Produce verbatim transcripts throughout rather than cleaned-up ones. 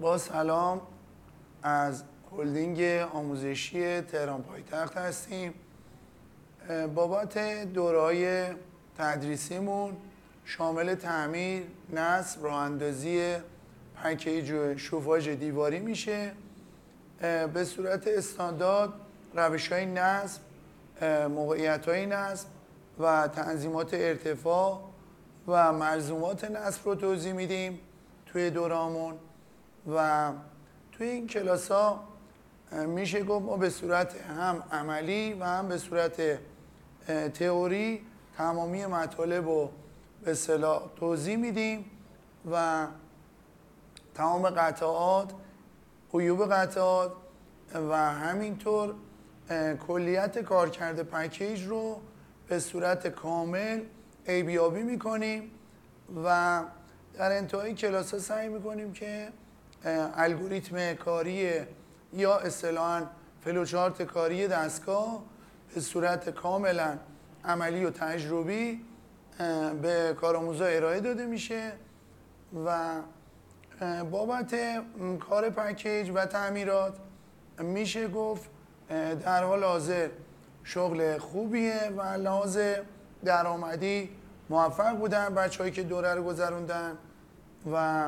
با سلام، از هلدینگ آموزشی تهران پایتخت هستیم. بابت دوره‌های تدریسیمون شامل تعمیر، نصب، راه‌اندازی پکیج شوفاژ دیواری میشه. به صورت استاندارد روش‌های نصب، موقعیت‌های نصب و تنظیمات ارتفاع و ملزومات نصب رو توضیح میدیم توی دوره‌مون. و توی این کلاس ها میشه گفت ما به صورت هم عملی و هم به صورت تئوری تمامی مطالب رو به اصطلاح توضیح میدیم و تمام قطعات، عیوب قطعات و همینطور کلیت کارکرد پکیج رو به صورت کامل عیبیابی میکنیم و در انتهای کلاس ها سعی میکنیم که الگوریتم کاری یا اصطلاحاً فلوچارت کاری دستگاه به صورت کاملا عملی و تجربی به کارآموزا ارائه داده میشه و بابت کار پکیج و تعمیرات میشه گفت در حال حاضر شغل خوبیه و لحاظ درآمدی موفق بودن بچه‌هایی که دوره رو گذروندن و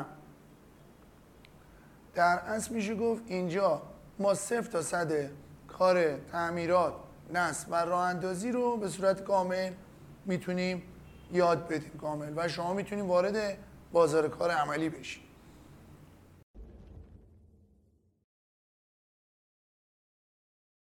در اصل میشه گفت اینجا ما صفر تا صد کار تعمیرات، نصب و راه اندازی رو به صورت کامل میتونیم یاد بدیم کامل و شما میتونیم وارد بازار کار عملی بشید.